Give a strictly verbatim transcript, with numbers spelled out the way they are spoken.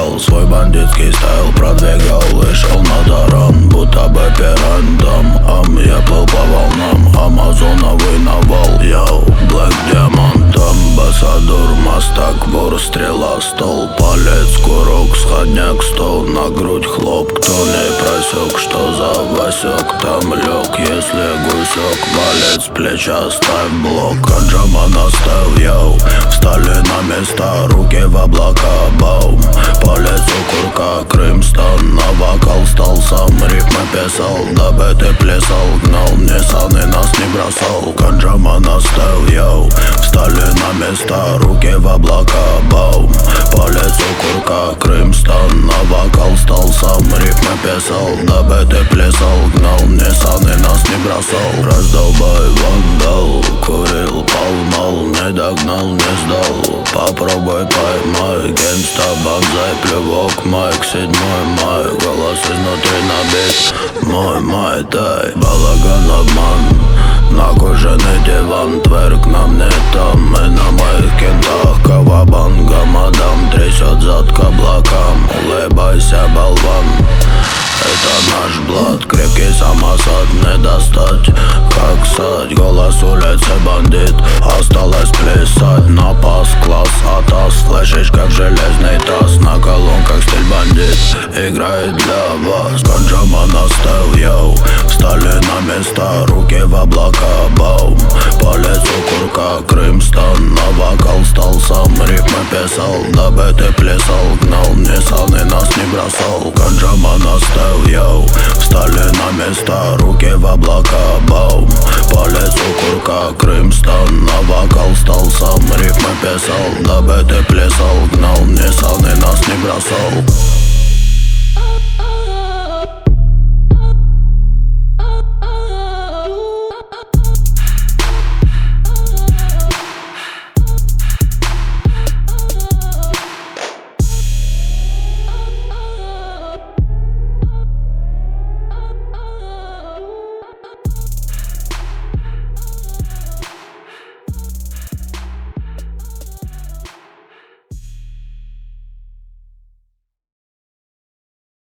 Продвигал свой бандитский стайл, продвигал и шел на таран, будто бы пирантом. Ам, я плыл по волнам, амазоновый навал. Йоу, блэк диамантом, басадур, мастак, вор, стрела, стол. Палец, курок, сходняк, стол, на грудь хлоп. Кто не просек, что за Васек, там лег. Если гусек, палец, плеча, ставь блок. Аджама наставь, йоу, встали на места, руки в облака, баум. Палец у курка, Крымстон, на вокал стал сам. Рифмы писал, дабы ты плясал, гнал, не саны нас не бросал. Канджама наставь, йоу, встали на места, руки в облака, баум. Палец у курка, Крымстон, на вокал стал сам. Рифмы писал, дабы ты плясал, гнал, не саны нас не бросал. Раздолбай вандал, курил, палмал, не догнал, не сдал. Попробуй поймай, генста, банзай, плевок, майк, седьмой май. Голос изнутри набит, мой май, тай. Балаган, обман, на кожаный диван. Тверк нам не там, мы на моих кентах. Кавабанга, мадам, трясет зад к облакам. Улыбайся, болван, это наш блат. Крепкий самосад не достать, как сать. Голос улицы бандит, осталось плясать. Напас, класс, атас, флешечка в железный таз. На колонках стиль бандит, играет для вас. Канджама наставь, йоу, встали на места, руки в облака, баум. Палец у курка, Крымстон, на вокал стал сам. Рифмы писал, дабы ты плясал, гнал, не саны нас не бросал. Канджама наставь, йоу, встали на места, руки в облака, баум. Палец у курка, Крымстон, на вокал стал сам. Рифмы писал, дабы ты плясал, гнал, не саны нас не бросал.